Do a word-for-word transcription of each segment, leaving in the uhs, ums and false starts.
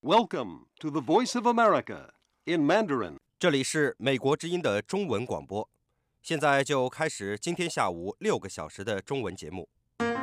Welcome to the Voice of America in Mandarin. 这里是美国之音的中文广播，现在就开始今天下午六个小时的中文节目。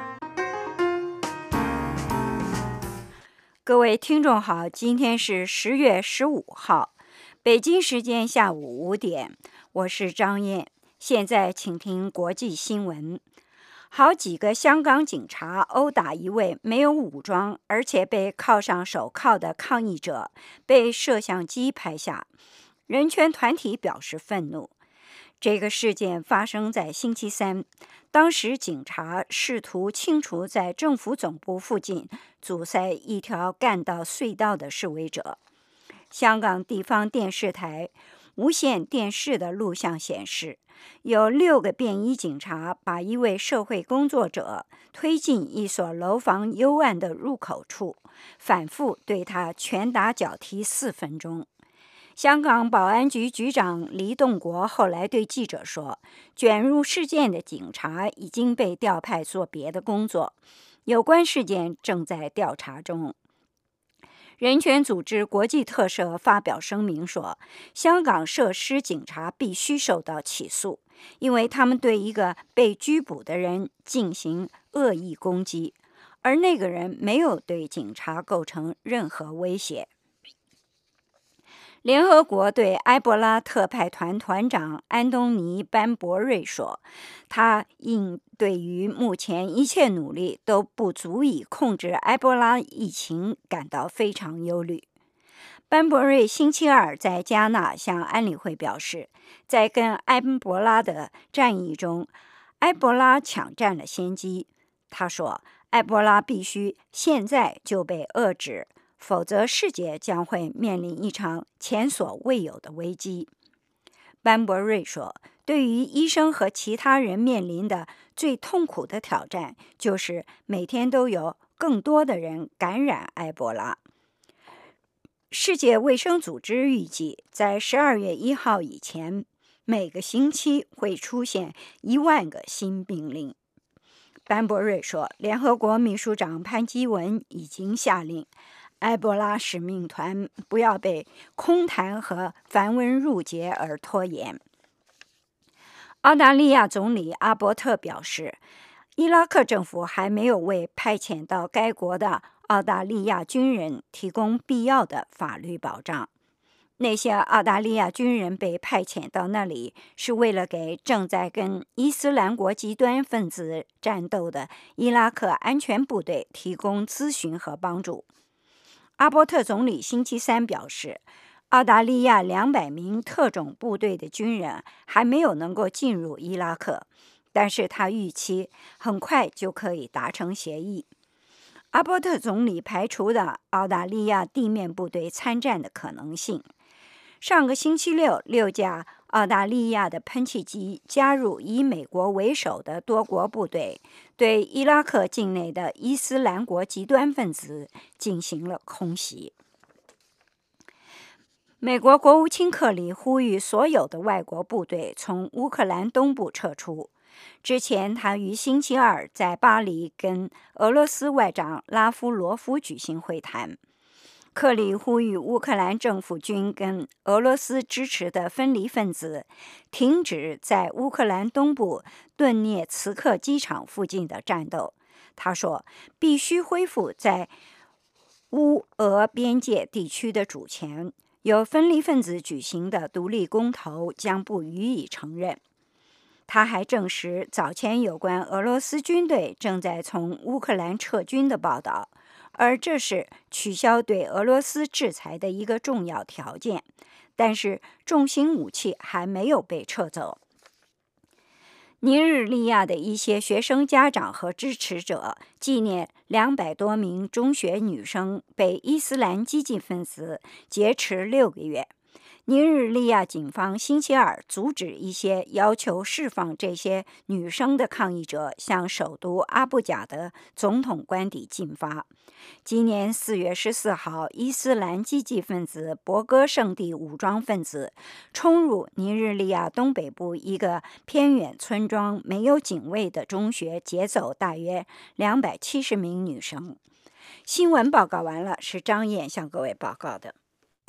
各位听众好，今天是十月十五号，北京时间下午五点，我是张燕。现在请听国际新闻。好几个香港警察殴打一位没有武装而且被铐上手铐的抗议者，被摄像机拍下。人权团体表示愤怒。这个事件发生在星期三，当时警察试图清除在政府总部附近阻塞一条干道隧道的示威者。香港地方电视台无线电视的录像显示，有六个便衣警察把一位社会工作者推进一所楼房幽暗的入口处，反复对他拳打脚踢四分钟。香港保安局局长黎栋国后来对记者说，卷入事件的警察已经被调派做别的工作，有关事件正在调查中。人权组织国际特赦发表声明说，香港设施警察必须受到起诉，因为他们对一个被拘捕的人进行恶意攻击，而那个人没有对警察构成任何威胁。联合国对埃博拉特派团团长安东尼·班博瑞说，他应对于目前一切努力都不足以控制埃博拉疫情感到非常忧虑。班博瑞星期二在加纳向安理会表示，在跟埃博拉的战役中，埃博拉抢占了先机。他说，埃博拉必须现在就被遏制，否则世界将会面临一场前所未有的危机。班博瑞说，对于医生和其他人面临的最痛苦的挑战，就是每天都有更多的人感染埃博拉。世界卫生组织预计，在十二月一号以前，每个星期会出现一万个新病例。班博瑞说，联合国秘书长潘基文已经下令埃博拉使命团不要被空谈和繁文缛节而拖延。澳大利亚总理阿伯特表示，伊拉克政府还没有为派遣到该国的澳大利亚军人提供必要的法律保障。那些澳大利亚军人被派遣到那里，是为了给正在跟伊斯兰国极端分子战斗的伊拉克安全部队提供咨询和帮助。阿伯特总理星期三表示，澳大利亚两百名特种部队的军人还没有能够进入伊拉克，但是他预期很快就可以达成协议。阿伯特总理排除了澳大利亚地面部队参战的可能性。上个星期六，六架澳大利亚的喷气机加入以美国为首的多国部队，对伊拉克境内的伊斯兰国极端分子进行了空袭。美国国务卿克里呼吁所有的外国部队从乌克兰东部撤出。之前，他于星期二在巴黎跟俄罗斯外长拉夫罗夫举行会谈。克里呼吁乌克兰政府军跟俄罗斯支持的分离分子停止在乌克兰东部顿涅茨克机场附近的战斗。他说，必须恢复在乌俄边界地区的主权，由分离分子举行的独立公投将不予以承认。他还证实早前有关俄罗斯军队正在从乌克兰撤军的报道，而这是取消对俄罗斯制裁的一个重要条件，但是重型武器还没有被撤走。尼日利亚的一些学生家长和支持者纪念两百多名中学女生被伊斯兰激进分子劫持六个月。尼日利亚警方星期二阻止一些要求释放这些女生的抗议者向首都阿布贾的总统官邸进发。今年四月十四号，伊斯兰激进分子博戈圣地武装分子冲入尼日利亚东北部一个偏远村庄没有警卫的中学，劫走大约两百七十名女生。 新闻报告完了，是张燕向各位报告的。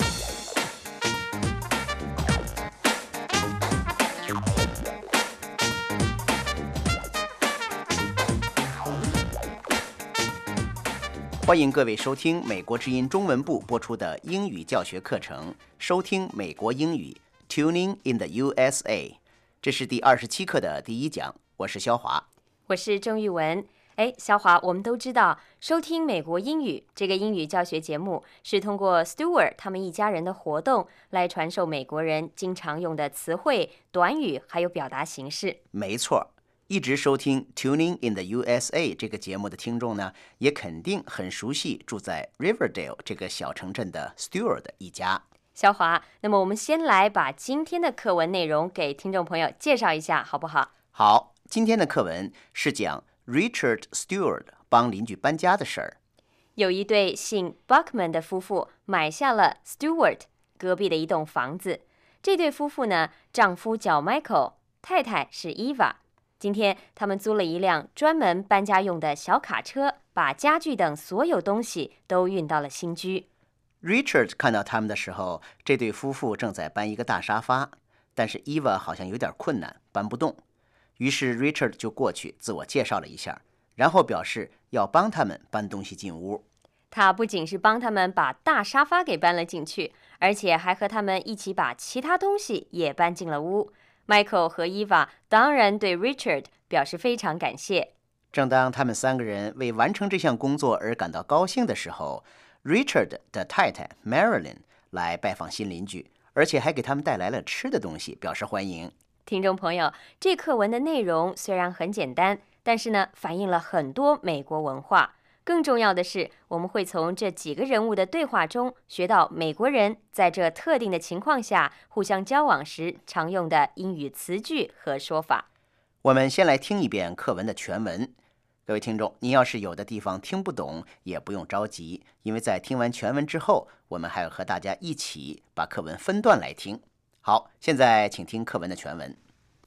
欢迎各位收听美国之音中文部播出的英语教学课程，收听美国英语 Tuning in the U S A。 这是第二十七课的第一讲，我是肖华， 我是郑玉文。哎，肖华，我们都知道收听美国英语这个英语教学节目是通过 Stewart 他们一家人的活动来传授美国人经常用的词汇、短语还有表达形式。 没错，一直收听 Tuning in the U S A 这个节目的听众呢，也肯定很熟悉住在 Riverdale 这个小城镇的 Stewart 一家。 肖华，那么我们先来把今天的课文内容给听众朋友介绍一下，好不好？ 好，今天的课文是讲 Richard Stewart 帮邻居搬家的事儿。 有一对姓 Buckman 的夫妇买下了 Stewart 隔壁的一栋房子。这对夫妇呢，丈夫叫 Michael， 太太是 Eva。今天他们租了一辆专门搬家用的小卡车，把家具等所有东西都运到了新居。 Richard 看到他们的时候，这对夫妇正在搬一个大沙发，但是 Eva 好像有点困难，搬不动。于是 Richard 就过去自我介绍了一下，然后表示要帮他们搬东西进屋。 他不仅是帮他们把大沙发给搬了进去，而且还和他们一起把其他东西也搬进了屋。Michael 和 Eva 当然对 Richard 表示非常感谢。 正当他们三个人为完成这项工作而感到高兴的时候， Richard 的太太 Marilyn 来拜访新邻居，而且还给他们带来了吃的东西表示欢迎。 听众朋友，这课文的内容虽然很简单，但是呢，反映了很多美国文化。更重要的是，我们会从这几个人物的对话中学到美国人在这特定的情况下互相交往时常用的英语词句和说法。 我们先来听一遍课文的全文。各位听众，您要是有的地方听不懂，也不用着急，因为在听完全文之后，我们还要和大家一起把课文分段来听。好，现在请听课文的全文。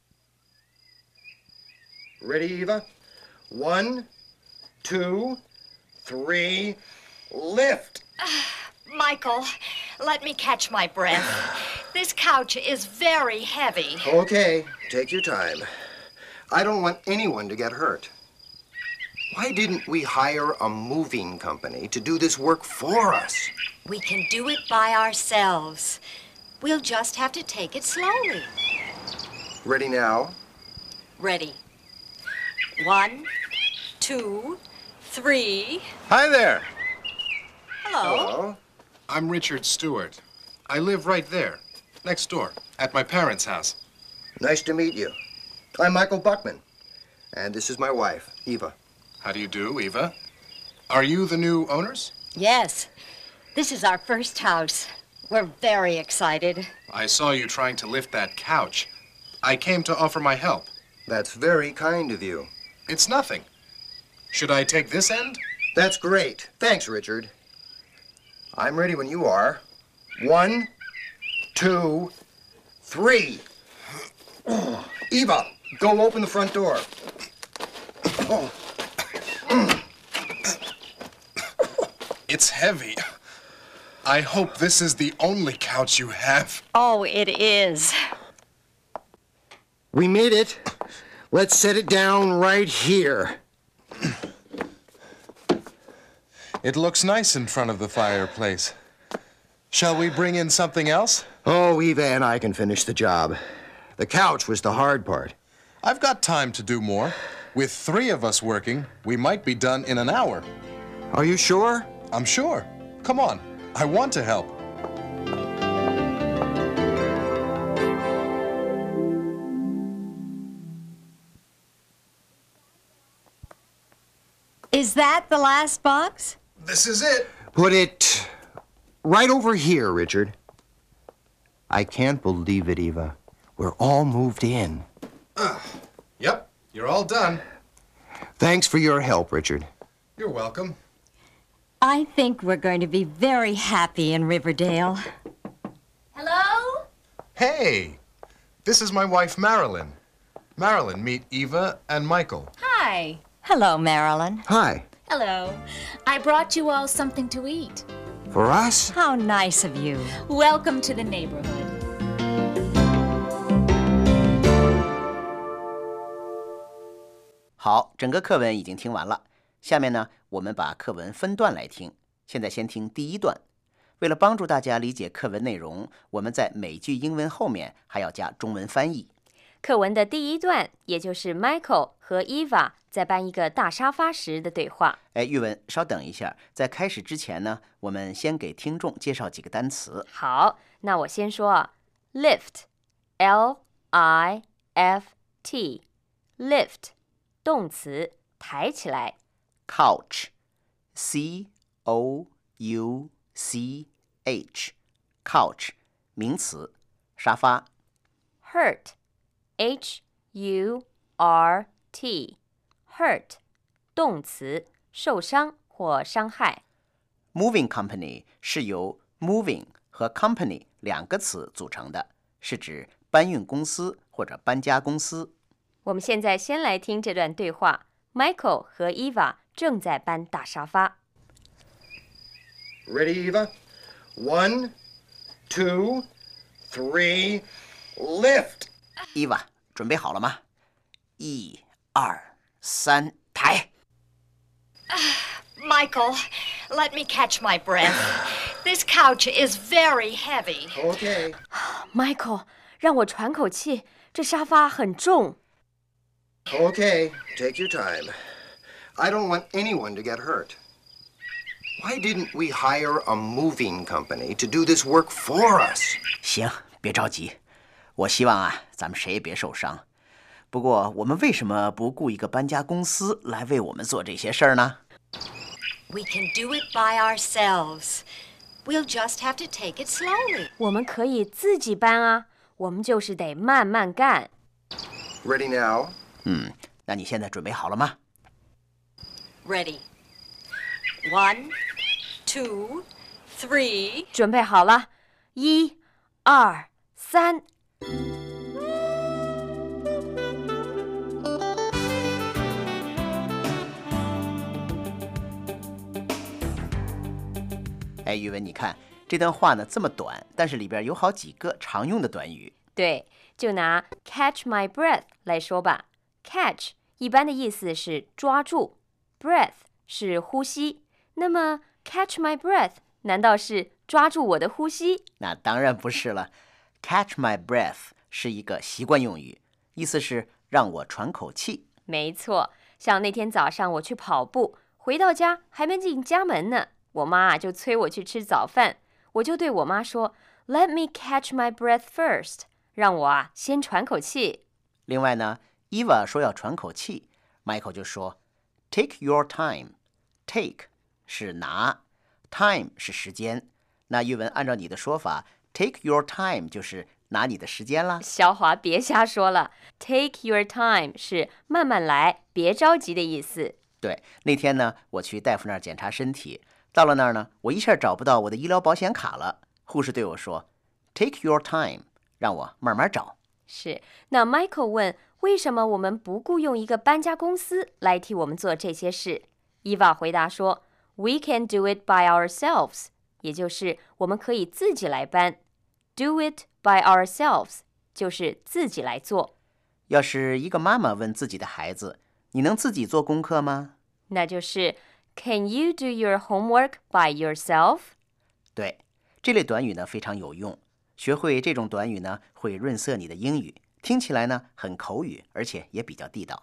Ready, Eva? One, two, three, lift. Michael, let me catch my breath. This couch is very heavy. Okay, take your time. I don't want anyone to get hurt. Why didn't we hire a moving company to do this work for us? We can do it by ourselves. We'll just have to take it slowly. Ready now? Ready. One, two, three. Hi there. Hello. Hello. I'm Richard Stewart. I live right there, next door, at my parents' house. Nice to meet you. I'm Michael Buckman, and this is my wife, Eva. How do you do, Eva? Are you the new owners? Yes. This is our first house. We're very excited. I saw you trying to lift that couch. I came to offer my help. That's very kind of you. It's nothing. Should I take this end? That's great. Thanks, Richard. I'm ready when you are. One, two, three. Eva, go open the front door. Oh. It's heavy. I hope this is the only couch you have. Oh, it is. We made it. Let's set it down right here. It looks nice in front of the fireplace. Shall we bring in something else? Oh, Eva and I can finish the job. The couch was the hard part. I've got time to do more. With three of us working, we might be done in an hour. Are you sure? I'm sure. Come on. I want to help. Is that the last box? This is it. Put it right over here, Richard. I can't believe it, Eva. We're all moved in. Uh, yep, you're all done. Thanks for your help, Richard. You're welcome. I think we're going to be very happy in Riverdale. Hello? Hey, this is my wife, Marilyn. Marilyn, meet Eva and Michael. Hi. Hello, Marilyn. Hi. Hello. I brought you all something to eat. For us? How nice of you. Welcome to the neighborhood. 好，整个课文已经听完了。下面呢，我们把课文分段来听。现在先听第一段。为了帮助大家理解课文内容，我们在每句英文后面还要加中文翻译。 课文的第一段，也就是 Michael 和 Eva 在搬一个大沙发时的对话。 哎，玉文，稍等一下，在开始之前呢，我们先给听众介绍几个单词。 好，那我先说啊 ，lift, L I F T, lift, 动词，抬起来。 Couch, C O U C H, couch, 名词，沙发。 Hurt, H U R T, hurt, 动词，受伤或伤害。 Moving company 是由 moving 和 company 两个词组成的，是指搬运公司或者搬家公司。 我们现在先来听这段对话。Michael 和 Eva 正在搬大沙发。 Ready, Eva? One, two, three, lift! Eva, 准备好了吗？一、二、三，抬。 Michael, let me catch my breath. This couch is very heavy. Okay. Michael, 让我喘口气，这沙发很重。 Okay, take your time. I don't want anyone to get hurt. Why didn't we hire a moving company to do this work for us? 行，别着急。我希望啊，咱们谁也别受伤。不过，我们为什么不雇一个搬家公司来为我们做这些事儿呢？ We can do it by ourselves. We'll just have to take it slowly. 我们可以自己搬啊，我们就是得慢慢干。 Ready now? 嗯，那你现在准备好了吗？ Ready. One, two, three. 准备好了，一、二、三。 哎，宇文，你看这段话呢这么短，但是里边有好几个常用的短语。 对，就拿 catch my breath 来说吧。catch 一般的意思是抓住 ，breath 是呼吸。那么 catch my breath 难道是抓住我的呼吸？ 那当然不是了。Catch my breath 是一个习惯用语，意思是让我喘口气。 没错，像那天早上我去跑步，回到家还没进家门呢，我妈啊就催我去吃早饭，我就对我妈说 Let me catch my breath first， 让我啊先喘口气。 另外呢 Eva 说要喘口气， Michael 就说 Take your time。 Take 是拿， time 是时间。那玉文按照你的说法， Take your time 就是拿你的时间啦。 小华别瞎说了， Take your time 是慢慢来，别着急的意思。 对，那天呢我去大夫那儿检查身体，到了那儿呢我一下找不到我的医疗保险卡了，护士对我说 Take your time， 让我慢慢找。 是，那 Michael 问为什么我们不雇用一个搬家公司来替我们做这些事？ Eva 回答说 We can do it by ourselves， 也就是我们可以自己来搬。 Do it by ourselves 就是自己来做。 要是一个妈妈问自己的孩子，你能自己做功课吗？ 那就是 Can you do your homework by yourself？ 对，这类短语呢非常有用，学会这种短语呢会润色你的英语，听起来呢很口语，而且也比较地道。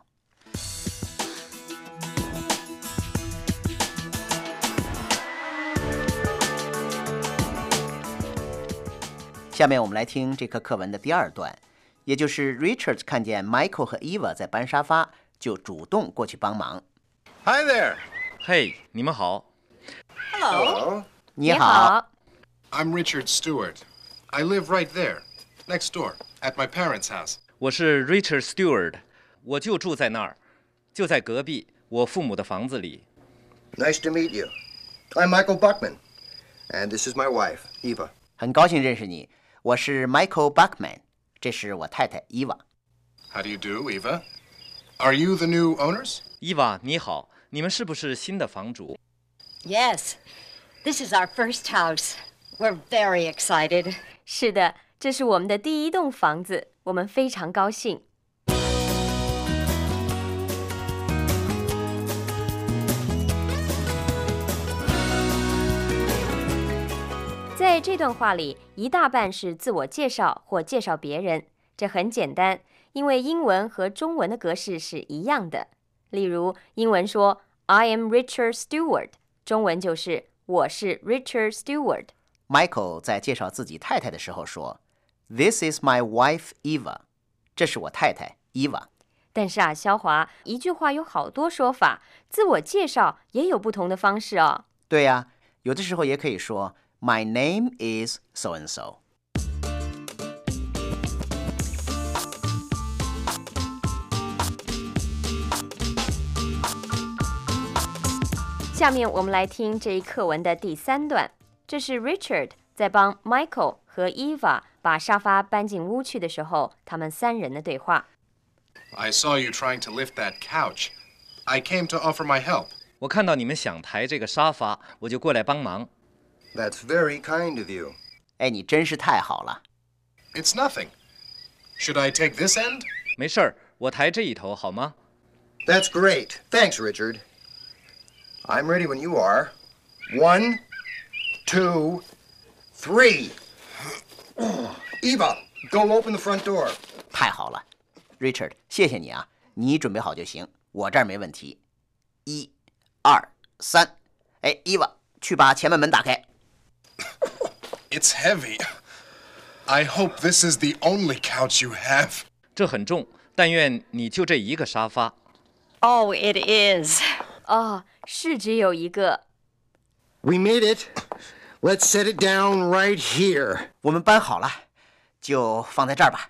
下面我们来听这课课文的第二段，也就是 Richard 看见 Michael 和 Eva 在搬沙发，就主动过去帮忙。 Hi there. 嘿，你们好。 Hello. 你好。 I'm Richard Stewart. I live right there, next door, at my parents' house. 我是 Richard Stewart， 我就住在那儿，就在隔壁我父母的房子里。 Nice to meet you. I'm Michael Buckman, and this is my wife, Eva. 很高兴认识你，我是 Michael Buckman， 这是我太太 Eva。 How do you do, Eva? Are you the new owners? 伊娃，你好， 你们是不是新的房主？ Yes, this is our first house. We're very excited. 是的，这是我们的第一栋房子，我们非常高兴。在这段话里，一大半是自我介绍或介绍别人，这很简单，因为英文和中文的格式是一样的。例如，英文说 I am Richard Stewart， 中文就是我是 Richard Stewart。Michael 在介绍自己太太的时候说 This is my wife Eva， 这是我太太 Eva。 但是啊，肖华，一句话有好多说法，自我介绍也有不同的方式哦。 对呀，有的时候也可以说My name is so and so。 下面我们来听这一课文的第三段，这是 Richard 在帮 Michael 和 Eva 把沙发搬进屋去的时候，他们三人的对话。 I saw you trying to lift that couch. I came to offer my help. 我看到你们想抬这个沙发，我就过来帮忙。 That's very kind of you. 哎，你真是太好了。 It's nothing. Should I take this end? 没事儿，我抬这一头好吗？ That's great. Thanks, Richard. I'm ready when you are. One, two, three. Eva, go open the front door. 太好了 ，Richard， 谢谢你啊，你准备好就行，我这儿没问题。一、二、三，哎 ，Eva， 去把前门门打开。 It's heavy. I hope this is the only couch you have. 这很重，但愿你就这一个沙发。 Oh, it is. 哦，是只有一个。 We made it. Let's set it down right here. 我们搬好了，就放在这儿吧。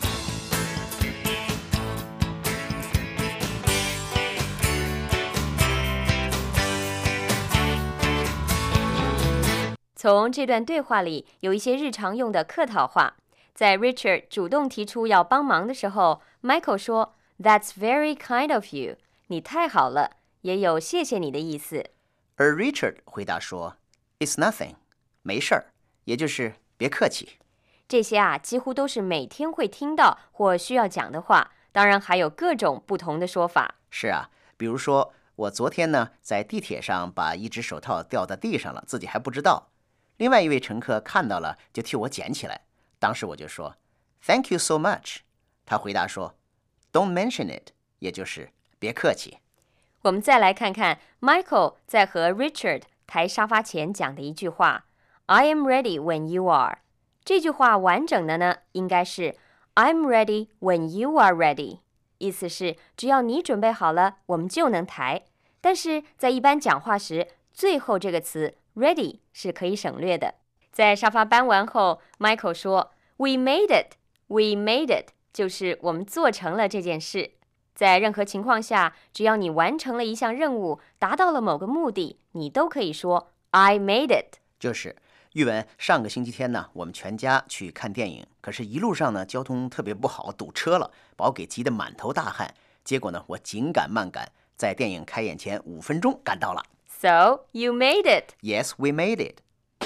从这段对话里有一些日常用的客套话。在 Richard 主动提出要帮忙的时候， Michael 说 That's very kind of you， 你太好了，也有谢谢你的意思。 而 Richard 回答说 It's nothing， 没事儿，也就是别客气。 这些啊，几乎都是每天会听到或需要讲的话，当然还有各种不同的说法。 是啊，比如说我昨天呢在地铁上把一只手套掉在地上了，自己还不知道。另外一位乘客看到了，就替我捡起来。当时我就说 Thank you so much。 他回答说 Don't mention it， 也就是别客气。 我们再来看看 Michael 在和 Richard 抬沙发前讲的一句话 I am ready when you are。 这句话完整的呢，应该是 I'm ready when you are ready， 意思是只要你准备好了，我们就能抬。但是在一般讲话时，最后这个词Ready 是可以省略的。在沙发搬完后 Michael 说 We made it We made it 就是我们做成了这件事。在任何情况下，只要你完成了一项任务，达到了某个目的，你都可以说 I made it。 就是玉文，上个星期天呢，我们全家去看电影，可是一路上呢交通特别不好，堵车了，把我给急得满头大汗。结果呢，我紧赶慢赶，在电影开演前五分钟赶到了。 So, you made it. Yes, we made it.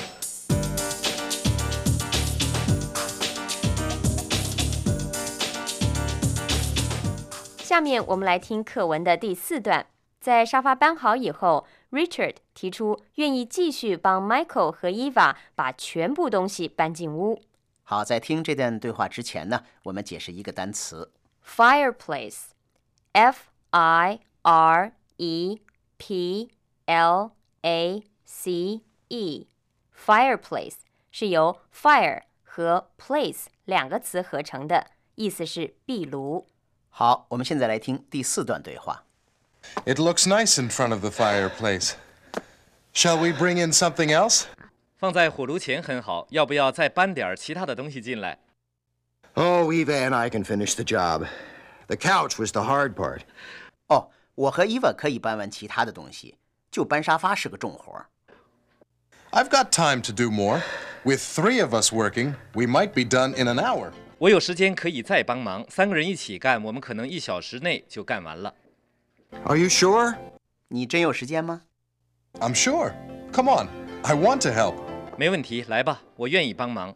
下面我们来听课文的第四段。在沙发搬好以后 ，Richard 提出愿意继续帮 Michael 和 Eva 把全部东西搬进屋。 好，在听这段对话之前呢，我们解释一个单词 ：fireplace, F I R E P L A C E Fireplace 是由 fire 和 place 两个词合成的，意思是壁炉。 好，我们现在来听第四段对话。 It looks nice in front of the fireplace. Shall we bring in something else? 放在火炉前很好，要不要再搬点其他的东西进来？ Oh, Eva and I can finish the job. The couch was the hard part. 哦，我和 Eva 可以搬完其他的东西，就搬沙发是个重活。 I've got time to do more. With three of us working, we might be done in an hour. 我有时间可以再帮忙，三个人一起干，我们可能一小时内就干完了。 Are you sure? 你真有时间吗？ I'm sure. Come on. I want to help. 没问题，来吧，我愿意帮忙。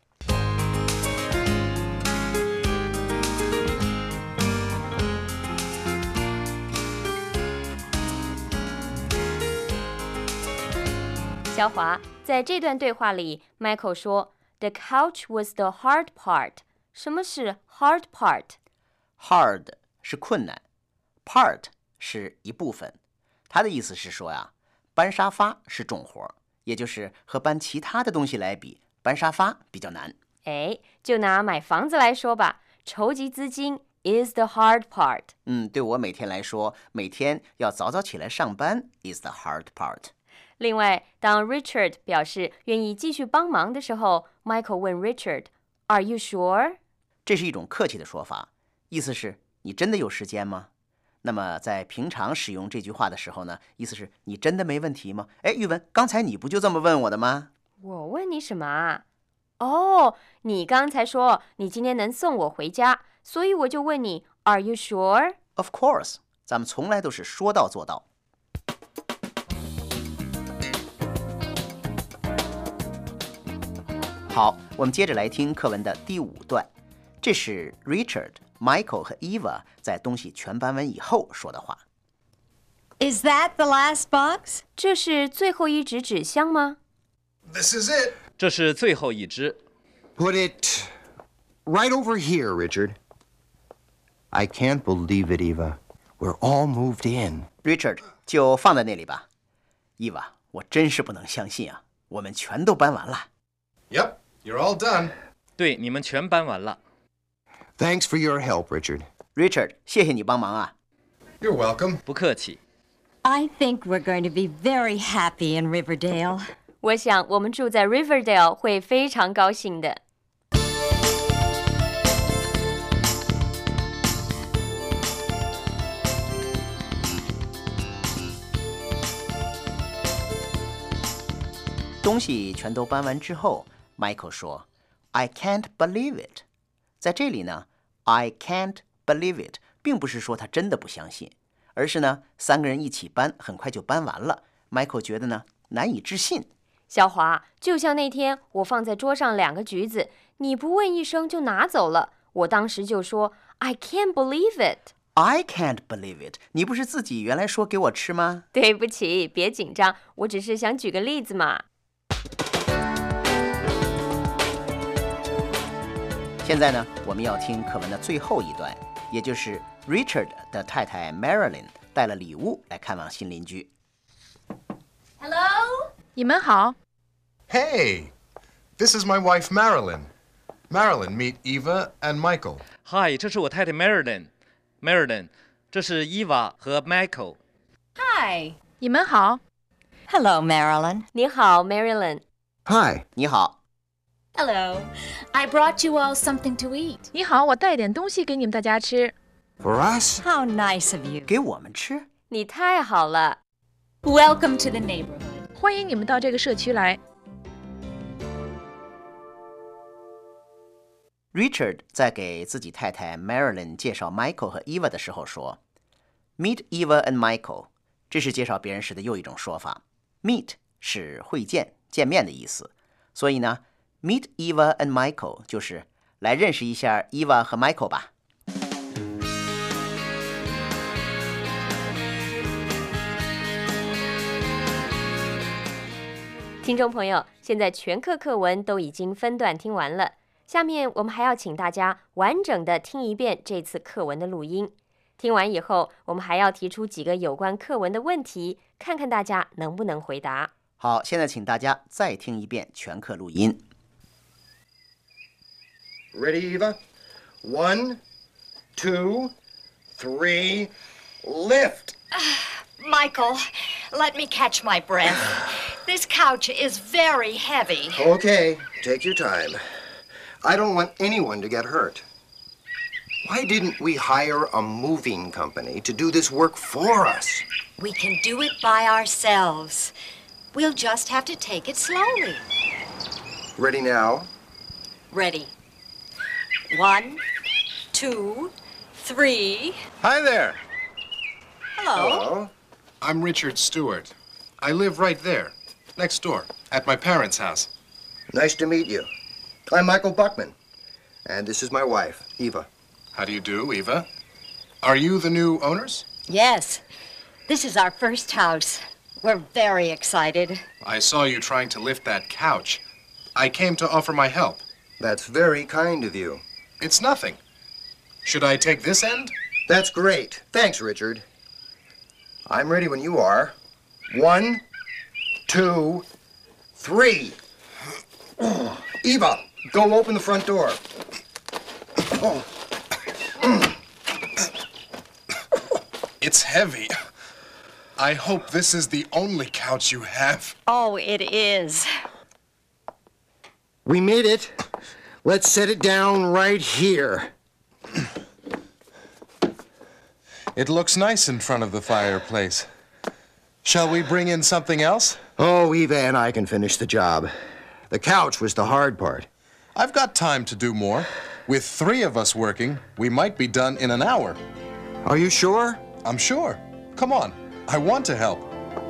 肖华，在这段对话里 ，Michael 说 ：“The couch was the hard part。”什么是 hard part？ Hard 是困难 ，part 是一部分。他的意思是说呀，搬沙发是重活，也就是和搬其他的东西来比，搬沙发比较难。 哎，就拿买房子来说吧，筹集资金 is the hard part。 嗯，对我每天来说，每天要早早起来上班 is the hard part。 另外，当 Richard 表示愿意继续帮忙的时候 ，Michael 问 Richard：“Are you sure？” 这是一种客气的说法，意思是你真的有时间吗？那么在平常使用这句话的时候呢，意思是你真的没问题吗？哎，玉文，刚才你不就这么问我的吗？ 我问你什么啊？哦，你刚才说你今天能送我回家，所以我就问你 Are you sure？ Of course， 咱们从来都是说到做到。好，我们接着来听课文的第五段，这是 Richard、Michael 和 Eva 在东西全搬完以后说的话。 Is that the last box? 这是最后一纸纸箱吗？ This is it. 这是最后一只。 Put it right over here, Richard. I can't believe it, Eva. We're all moved in. Richard 就放在那里吧。Eva，我真是不能相信啊，我们全都搬完了。 Yep, you're all done. 对，你们全搬完了。 Thanks for your help, Richard. Richard， 谢谢你帮忙啊。 You're welcome. 不客气。 I think we're going to be very happy in Riverdale. 我想我们住在 Riverdale 会非常高兴的。 东西全都搬完之后 ，Michael 说 ：“I can't believe it。”在这里呢 ，I can't believe it 并不是说他真的不相信，而是呢三个人一起搬，很快就搬完了。Michael 觉得呢难以置信。 小华，就像那天我放在桌上两个橘子，你不问一声就拿走了，我当时就说 I can't believe it。 I can't believe it。你不是自己原来说给我吃吗？ 对不起，别紧张，我只是想举个例子嘛。 现在呢，我们要听课文的最后一段，也就是 Richard 的太太 Marilyn 带了礼物来看望新邻居。 Hello？ 你们好。 Hey, this is my wife Marilyn. Marilyn, meet Eva and Michael. 嗨，这是我太太 Marilyn。Marilyn， 这是 Eva 和 Michael。 Hi。 你们好。 Hello, Marilyn. 你好 Marilyn。 Hi. 你好。 Hello. I brought you all something to eat. 你好，我带点东西给你们大家吃。 For us? How nice of you. 给我们吃？ 你太好了。 Welcome to the neighborhood. 欢迎你们到这个社区来。 Richard 在给自己太太 Marilyn 介绍 Michael 和 Eva 的时候说 Meet Eva and Michael， 这是介绍别人时的又一种说法。 Meet 是会见、见面的意思，所以呢 Meet Eva and Michael 就是来认识一下 Eva 和 Michael 吧。 听众朋友，现在全课课文都已经分段听完了，下面我们还要请大家完整的听一遍这次课文的录音。听完以后，我们还要提出几个有关课文的问题，看看大家能不能回答。 好，现在请大家再听一遍全课录音。 Ready, Eva? One, two, three, lift. Michael, let me catch my breath. This couch is very heavy. Okay, take your time. I don't want anyone to get hurt. Why didn't we hire a moving company to do this work for us? We can do it by ourselves. We'll just have to take it slowly. Ready now? Ready. One, two, three. Hi there. Hello. Hello. I'm Richard Stewart. I live right there, next door, at my parents' house. Nice to meet you. I'm Michael Buckman, and this is my wife, Eva. How do you do, Eva? Are you the new owners? Yes. This is our first house. We're very excited. I saw you trying to lift that couch. I came to offer my help. That's very kind of you. It's nothing. Should I take this end? That's great. Thanks, Richard. I'm ready when you are. One, two, three. Eva, go open the front door. Oh. It's heavy. I hope this is the only couch you have. Oh, it is. We made it. Let's set it down right here. It looks nice in front of the fireplace. Shall we bring in something else? Oh, Eva and I can finish the job. The couch was the hard part. I've got time to do more. With three of us working, we might be done in an hour. Are you sure? I'm sure. Come on. I want to help.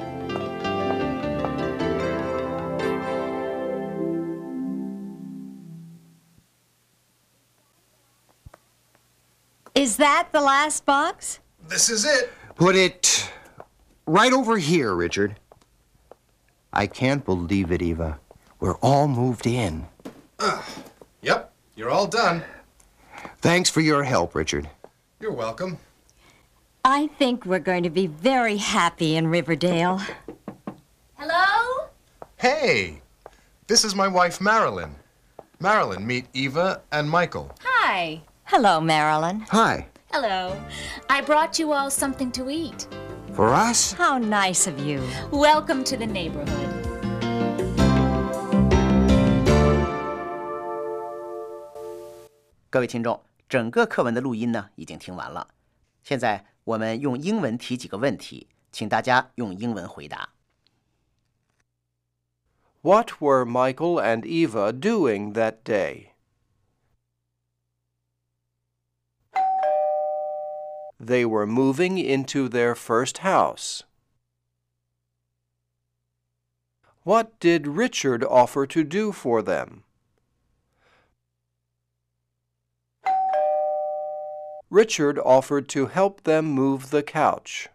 Is that the last box? This is it. Put it right over here, Richard. I can't believe it, Eva. We're all moved in. Uh, yep, you're all done. Thanks for your help, Richard. You're welcome. I think we're going to be very happy in Riverdale. Hello? Hey, this is my wife, Marilyn. Marilyn, meet Eva and Michael. Hi. Hello, Marilyn. Hi. Hello. I brought you all something to eat. For us? How nice of you. Welcome to the neighborhood. 各位听众，整个课文的录音呢已经听完了。现在我们用英文提几个问题，请大家用英文回答。 What were Michael and Eva doing that day? They were moving into their first house. What did Richard offer to do for them? Richard offered to help them move the couch.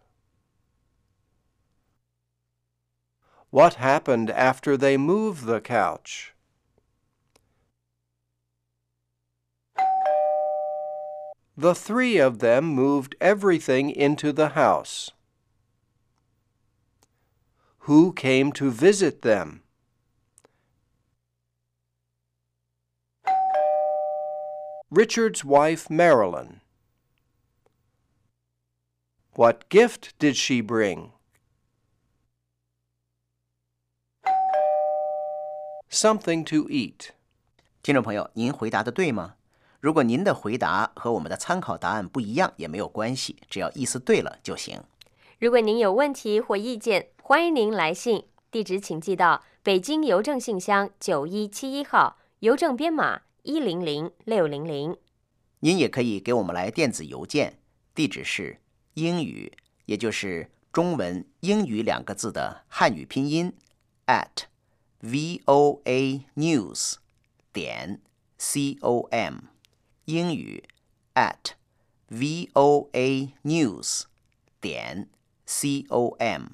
What happened after they moved the couch? The three of them moved everything into the house. Who came to visit them? Richard's wife, Marilyn. What gift did she bring? Something to eat. 听众朋友，您回答的对吗？如果您的回答和我们的参考答案不一样，也没有关系，只要意思对了就行。 如果您有问题或意见，欢迎您来信，地址请寄到北京邮政信箱九一七一号，邮政编码一零零六零零。 您也可以给我们来电子邮件，地址是英语，也就是中文英语两个字的汉语拼音 at voa news 点 com， 英语 at voa news 点 com。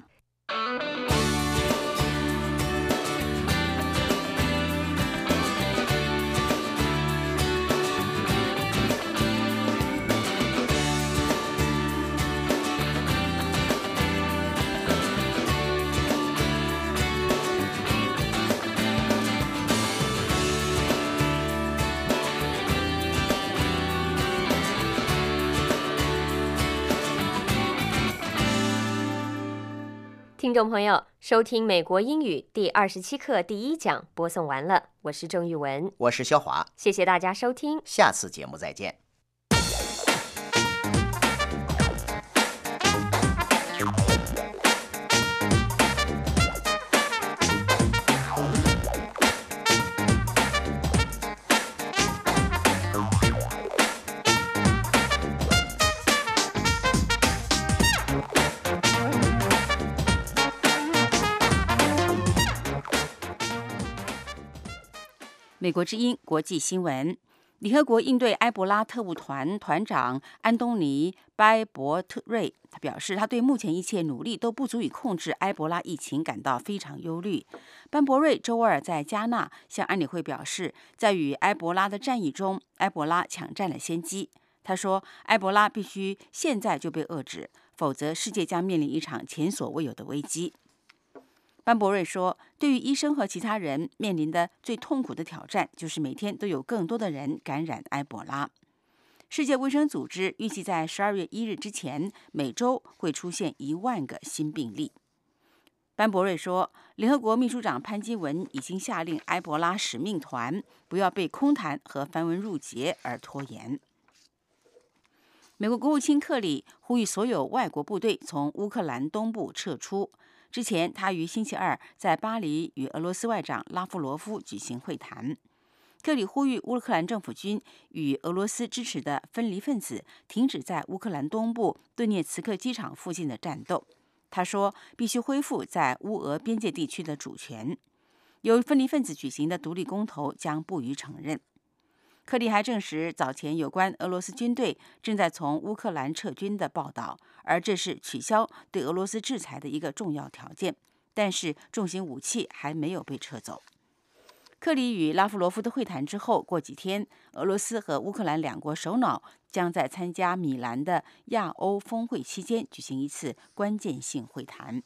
听众朋友，收听美国英语第二十七课第一讲播送完了，我是郑玉文， 我是肖华， 谢谢大家收听， 下次节目再见。 美国之音国际新闻：联合国应对埃博拉特务团团长安东尼·拜博特瑞，他表示，他对目前一切努力都不足以控制埃博拉疫情感到非常忧虑。班博瑞周二在加纳向安理会表示，在与埃博拉的战役中，埃博拉抢占了先机。他说，埃博拉必须现在就被遏制，否则世界将面临一场前所未有的危机。班博瑞说，对于医生和其他人面临的最痛苦的挑战，就是每天都有更多的人感染埃博拉。世界卫生组织预计在十二月一日之前，每周会出现一万个新病例。班博瑞说，联合国秘书长潘基文已经下令埃博拉使命团不要被空谈和繁文缛节而拖延。美国国务卿克里呼吁所有外国部队从乌克兰东部撤出。之前，他于星期二在巴黎与俄罗斯外长拉夫罗夫举行会谈。克里呼吁乌克兰政府军与俄罗斯支持的分离分子停止在乌克兰东部顿涅茨克机场附近的战斗。他说，必须恢复在乌俄边界地区的主权。由分离分子举行的独立公投将不予承认。克里还证实早前有关俄罗斯军队正在从乌克兰撤军的报道，而这是取消对俄罗斯制裁的一个重要条件。但是重型武器还没有被撤走。克里与拉夫罗夫的会谈之后，过几天，俄罗斯和乌克兰两国首脑将在参加米兰的亚欧峰会期间举行一次关键性会谈。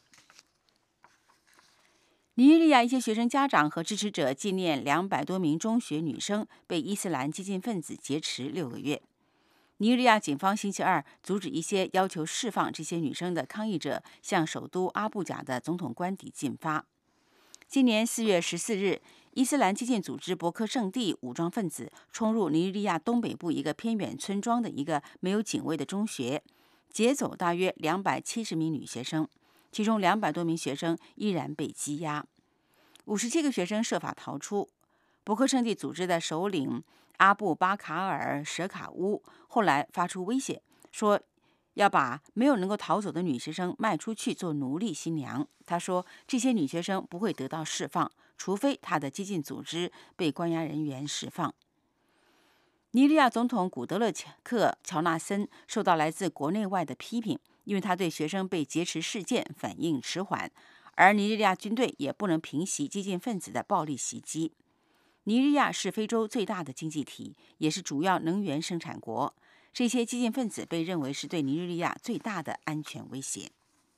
尼日利亚一些学生家长和支持者纪念两百多名中学女生被伊斯兰激进分子劫持六个月。尼日利亚警方星期二阻止一些要求释放这些女生的抗议者向首都阿布贾的总统官邸进发。今年四月十四日，伊斯兰激进组织伯克圣地武装分子冲入尼日利亚东北部一个偏远村庄的一个没有警卫的中学，劫走大约两百七十名女学生，其中两百多名学生依然被羁押。五十七个学生设法逃出。伯克圣地组织的首领阿布巴卡尔·舍卡乌后来发出威胁，说要把没有能够逃走的女学生卖出去做奴隶新娘。他说，这些女学生不会得到释放，除非他的激进组织被关押人员释放。尼日利亚总统古德勒克·乔纳森受到来自国内外的批评，因为他对学生被劫持事件反应迟缓，而尼日利亚军队也不能平息激进分子的暴力袭击。尼日利亚是非洲最大的经济体，也是主要能源生产国。这些激进分子被认为是对尼日利亚最大的安全威胁。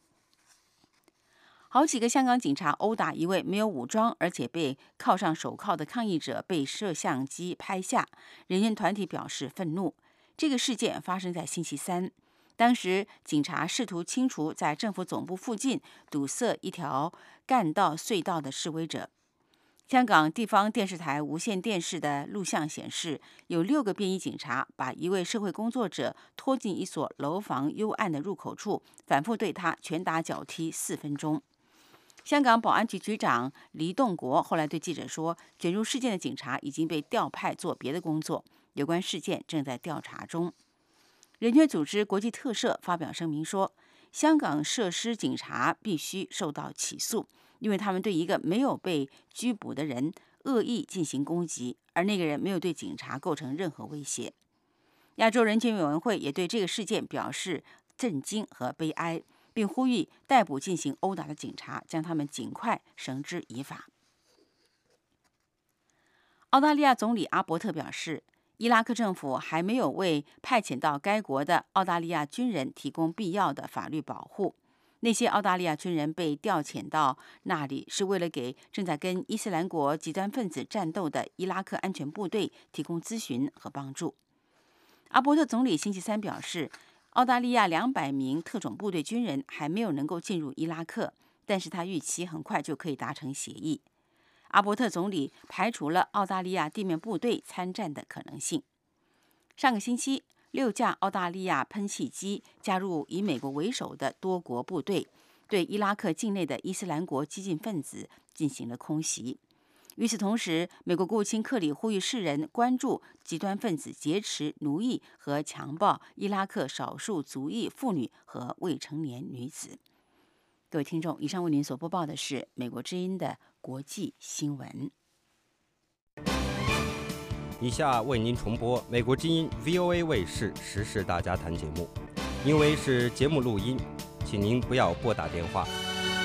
好几个香港警察殴打一位没有武装而且被铐上手铐的抗议者，被摄像机拍下。人权团体表示愤怒。这个事件发生在星期三，当时警察试图清除在政府总部附近堵塞一条干道隧道的示威者。香港地方电视台无线电视的录像显示，有六个便衣警察把一位社会工作者拖进一所楼房幽暗的入口处，反复对他拳打脚踢四分钟。香港保安局局长黎栋国后来对记者说，卷入事件的警察已经被调派做别的工作，有关事件正在调查中。人权组织国际特赦发表声明说，香港设施警察必须受到起诉，因为他们对一个没有被拘捕的人恶意进行攻击，而那个人没有对警察构成任何威胁。亚洲人权委员会也对这个事件表示震惊和悲哀，并呼吁逮捕进行殴打的警察，将他们尽快绳之以法。澳大利亚总理阿伯特表示，伊拉克政府还没有为派遣到该国的澳大利亚军人提供必要的法律保护。那些澳大利亚军人被调遣到那里，是为了给正在跟伊斯兰国极端分子战斗的伊拉克安全部队提供咨询和帮助。阿伯特总理星期三表示，澳大利亚两百名特种部队军人还没有能够进入伊拉克，但是他预期很快就可以达成协议。阿伯特总理排除了澳大利亚地面部队参战的可能性。上个星期，六架澳大利亚喷气机加入以美国为首的多国部队，对伊拉克境内的伊斯兰国激进分子进行了空袭。与此同时，美国国务卿克里呼吁世人关注极端分子劫持、奴役和强暴伊拉克少数族裔妇女和未成年女子。各位听众，以上为您所播报的是美国之音的国际新闻。 以下为您重播美国之音 V O A 卫视时事大家谈节目，因为是节目录音，请您不要拨打电话。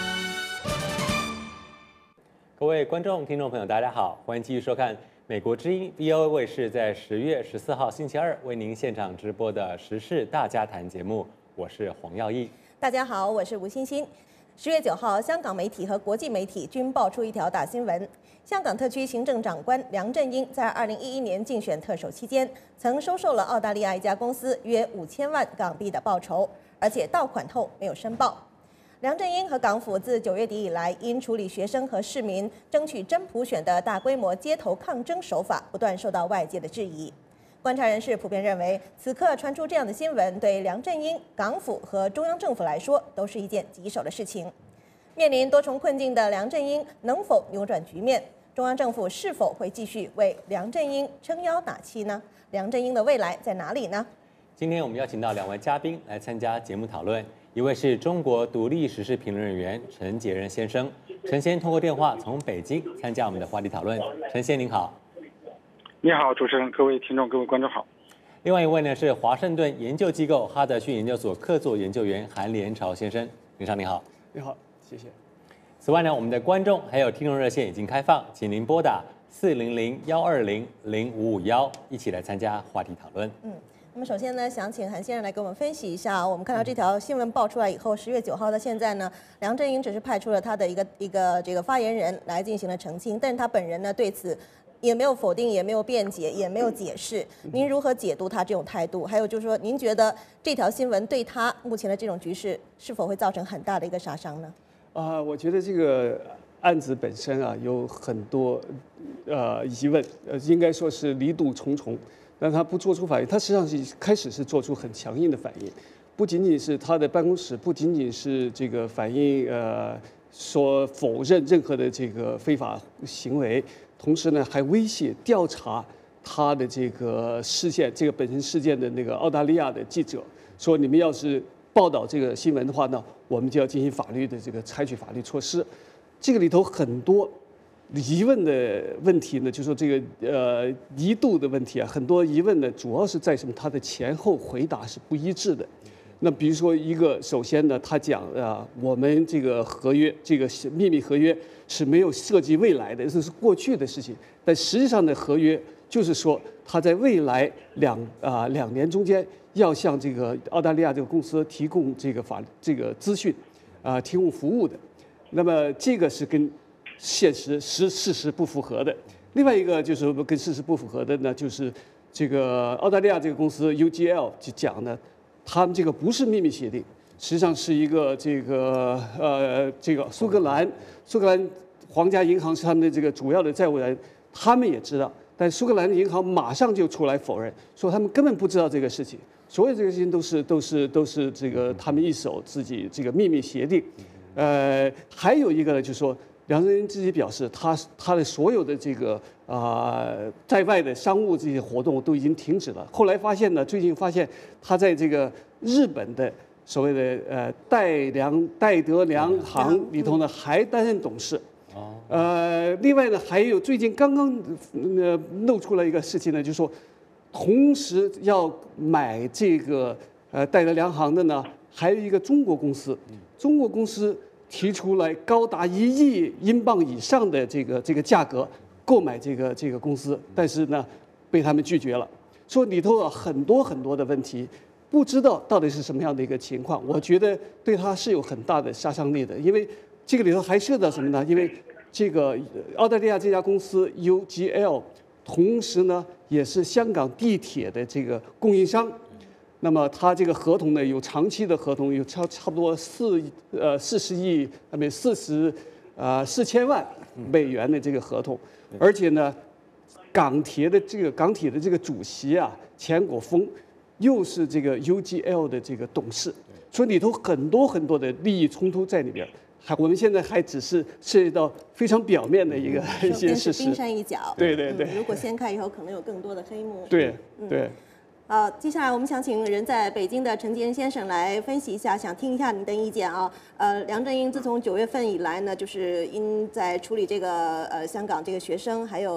各位观众、听众朋友，大家好，欢迎继续收看美国之音 V O A 卫视在十月十四号星期二为您现场直播的时事大家谈节目，我是黄耀义。 大家好，我是吴欣欣。十月九号，香港媒体和国际媒体均爆出一条大新闻：香港特区行政长官梁振英在二零一一年竞选特首期间，曾收受了澳大利亚一家公司约五千万港币的报酬，而且到款后没有申报。梁振英和港府自九月底以来，因处理学生和市民争取真普选的大规模街头抗争手法，不断受到外界的质疑。观察人士普遍认为，此刻传出这样的新闻，对梁振英、港府和中央政府来说，都是一件棘手的事情。面临多重困境的梁振英能否扭转局面？中央政府是否会继续为梁振英撑腰打气呢？梁振英的未来在哪里呢？ 今天我们邀请到两位嘉宾来参加节目讨论，一位是中国独立时事评论人员陈杰仁先生，陈先通过电话从北京参加我们的话题讨论。陈先您好。 你好，主持人，各位听众，各位观众好。 另外一位呢是华盛顿研究机构哈德逊研究所客座研究员韩连朝先生，连朝你好。 你好，谢谢。 此外呢，我们的观众还有听众热线已经开放，请您拨打四零零幺二零零五五幺，一起来参加话题讨论。 嗯，那么首先呢，想请韩先生来给我们分析一下，我们看到这条新闻爆出来以后，十月九号到现在呢，梁振英只是派出了他的一个一个这个发言人来进行了澄清，但是他本人呢对此也没有否定，也没有辩解，也没有解释。您如何解读他这种态度？还有就是说，您觉得这条新闻对他目前的这种局势是否会造成很大的一个杀伤呢？ 啊、呃，我觉得这个案子本身啊有很多呃疑问，呃，应该说是离度重重。但他不做出反应，他实际上是开始是做出很强硬的反应，不仅仅是他的办公室，不仅仅是这个反应呃说否认任何的这个非法行为。同时呢，还威胁调查他的这个事件，这个本身事件的那个澳大利亚的记者，说你们要是报道这个新闻的话呢，我们就要进行法律的这个采取法律措施。这个里头很多疑问的问题呢，就说这个呃一度的问题啊，很多疑问呢，主要是在什么？他的前后回答是不一致的。那比如说一个，首先呢，他讲啊，我们这个合约，这个秘密合约是没有涉及未来的，这是过去的事情。但实际上的合约就是说，他在未来两啊两年中间要向这个澳大利亚这个公司提供这个法这个资讯，啊，提供服务的。那么这个是跟现实实事实不符合的。另外一个就是跟事实不符合的呢，就是这个澳大利亚这个公司 U G L 就讲呢。他们这个不是秘密协定，实际上是一个这个呃，这个苏格兰苏格兰皇家银行是他们的这个主要的债务人，他们也知道，但苏格兰的银行马上就出来否认，说他们根本不知道这个事情，所有这个事情都是都是都是这个他们一手自己这个秘密协定。呃，还有一个呢，就是说梁振英自己表示，他他的所有的这个啊、呃、在外的商务这些活动都已经停止了。后来发现呢，最近发现他在这个日本的所谓的呃戴良戴德梁行里头呢，还担任董事。哦。呃，另外呢，还有最近刚刚呃露出了一个事情呢，就是说，同时要买这个呃戴德梁行的呢，还有一个中国公司，中国公司。提出来高达一亿英镑以上的这个这个价格购买这个这个公司，但是呢，被他们拒绝了，说里头有很多很多的问题，不知道到底是什么样的一个情况。我觉得对他是有很大的杀伤力的，因为这个里头还涉及到什么呢？因为这个澳大利亚这家公司 U G L， 同时呢也是香港地铁的这个供应商。那么它这个合同呢，有长期的合同，有差差不多四呃四十亿，那么四十呃四千万美元的这个合同，而且呢，港铁的这个港铁的这个主席啊，钱果丰，又是这个 U G L 的这个董事，所以里头很多很多的利益冲突在里边。还我们现在还只是涉及到非常表面的一个一些事实， 冰山一角。 对对对、 嗯。如果掀开以后，可能有更多的黑幕。 对对。嗯好，接下来我们想请人在北京的陈杰仁先生来分析一下，想听一下您的意见啊。呃，梁振英自从九月份以来呢，就是因在处理这个呃香港这个学生还有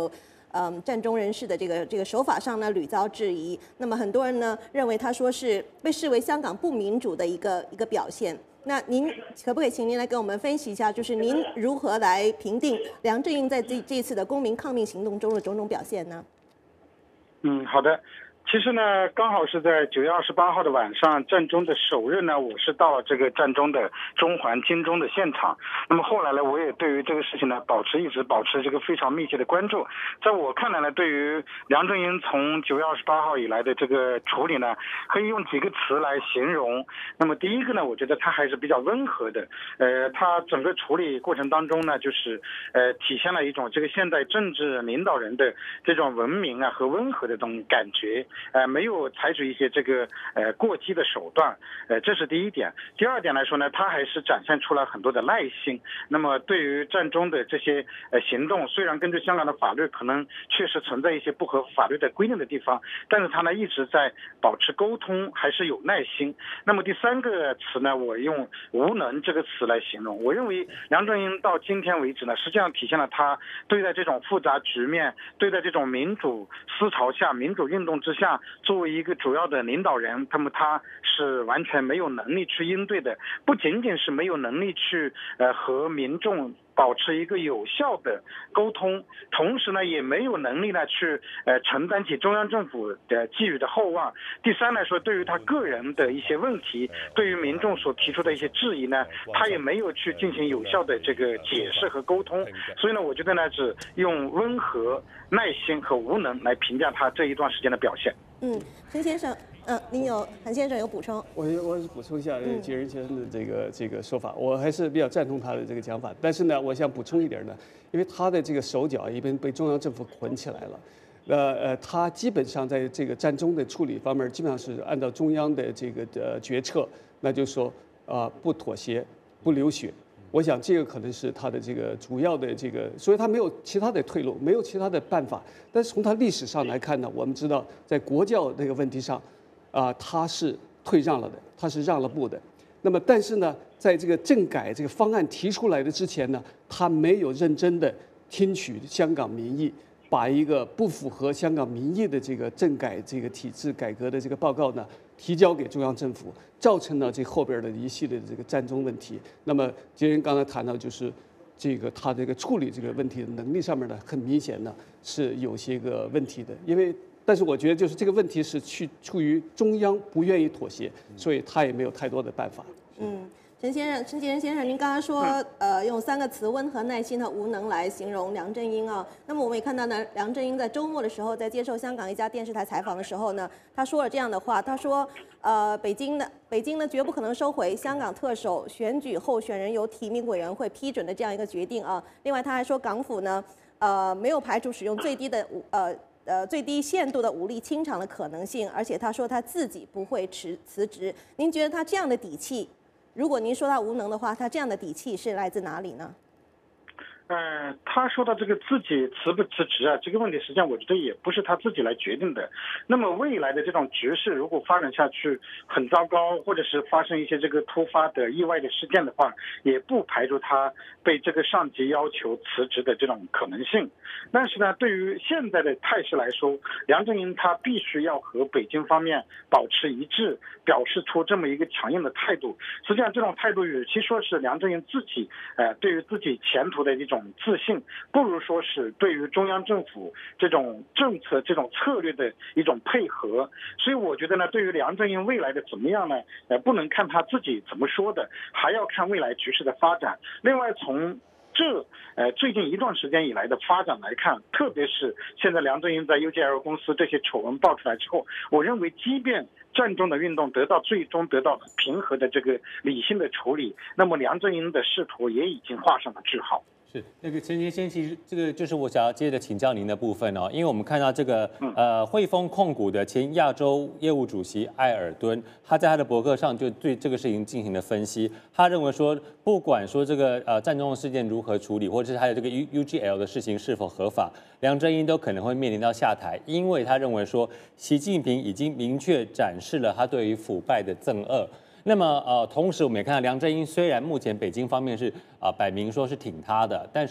嗯战中人士的这个这个手法上呢屡遭质疑。那么很多人呢认为他说是被视为香港不民主的一个一个表现。那您可不可以请您来给我们分析一下，就是您如何来评定梁振英在这这次的公民抗命行动中的种种表现呢？ 嗯，好的。其实呢，刚好是在九月二十八号的晚上，战中的首日呢，我是到了这个战中的中环金钟的现场。那么后来呢，我也对于这个事情呢，保持一直保持这个非常密切的关注。在我看来呢，对于梁振英从九月二十八号以来的这个处理呢，可以用几个词来形容。那么第一个呢，我觉得他还是比较温和的。呃，他整个处理过程当中呢，就是呃体现了一种这个现代政治领导人的这种文明啊和温和的这种感觉。呃，没有采取一些这个呃过激的手段，呃，这是第一点。第二点来说呢，他还是展现出了很多的耐心。那么对于战中的这些呃行动，虽然根据香港的法律可能确实存在一些不合法律的规定的地方，但是他呢一直在保持沟通，还是有耐心。那么第三个词呢，我用无能这个词来形容。我认为梁振英到今天为止呢，实际上体现了他对待这种复杂局面，对待这种民主思潮下、民主运动之下，作为一个主要的领导人，那么他是完全没有能力去应对的，不仅仅是没有能力去呃和民众保持一个有效的沟通，同时呢也没有能力呢去呃承担起中央政府的寄予的厚望。第三来说，对于他个人的一些问题，对于民众所提出的一些质疑呢，他也没有去进行有效的这个解释和沟通。所以呢，我觉得呢是用温和、耐心和无能来评价他这一段时间的表现。 嗯，陈先生，嗯、呃，您有韩先生有补充？ 我我补充一下杰仁先生的这个这个说法，我还是比较赞同他的这个讲法。但是呢，我想补充一点呢，因为他的这个手脚已经被中央政府捆起来了，呃呃，他基本上在这个战中的处理方面，基本上是按照中央的这个呃决策，那就是说啊、呃、不妥协，不流血。我想这个可能是他的这个主要的这个，所以他没有其他的退路，没有其他的办法。但是从他历史上来看呢，我们知道在国教这个问题上，啊、呃，他是退让了的，他是让了步的。那么，但是呢，在这个政改这个方案提出来的之前呢，他没有认真的听取香港民意，把一个不符合香港民意的这个政改这个体制改革的这个报告呢，提交给中央政府，造成了这后边的一系列的这个战中问题。那么杰仁刚才谈到，就是这个他这个处理这个问题的能力上面呢，很明显呢是有些个问题的。因为，但是我觉得就是这个问题是去处于中央不愿意妥协，所以他也没有太多的办法。 嗯。陈先生，陈杰仁先生，您刚刚说，呃，用三个词温和、耐心和无能来形容梁振英啊。那么我们也看到呢，梁振英在周末的时候，在接受香港一家电视台采访的时候呢，他说了这样的话，他说，呃，北京呢，北京呢绝不可能收回香港特首选举候选人由提名委员会批准的这样一个决定啊。另外，他还说港府呢，呃，没有排除使用最低的呃。呃，最低限度的武力清场的可能性，而且他说他自己不会辞辞职。您觉得他这样的底气，如果您说他无能的话，他这样的底气是来自哪里呢？ 呃，他说到这个自己辞不辞职啊，这个问题实际上我觉得也不是他自己来决定的。那么未来的这种局势如果发展下去很糟糕，或者是发生一些这个突发的意外的事件的话，也不排除他被这个上级要求辞职的这种可能性。但是呢，对于现在的态势来说，梁振英他必须要和北京方面保持一致，表示出这么一个强硬的态度。实际上这种态度与其说是梁振英自己呃对于自己前途的一种自信，不如说是对于中央政府这种政策、这种策略的一种配合。所以我觉得呢，对于梁振英未来的怎么样呢？呃，不能看他自己怎么说的，还要看未来局势的发展。另外，从这呃最近一段时间以来的发展来看，特别是现在梁振英在 U G L 公司这些丑闻爆出来之后，我认为即便战中的运动得到最终得到平和的这个理性的处理，那么梁振英的仕途也已经画上了句号。 是那个陈先生，其实这个就是我想要接着请教您的部分哦，因为我们看到这个呃汇丰控股的前亚洲业务主席艾尔顿，他在他的博客上就对这个事情进行了分析。他认为说，不管说这个呃战中的事件如何处理，或者是还有这个 U G L 的事情是否合法，梁振英都可能会面临到下台，因为他认为说，习近平已经明确展示了他对于腐败的憎恶。那么呃，同时我们也看到梁振英虽然目前北京方面是啊、呃、摆明说是挺他的，但是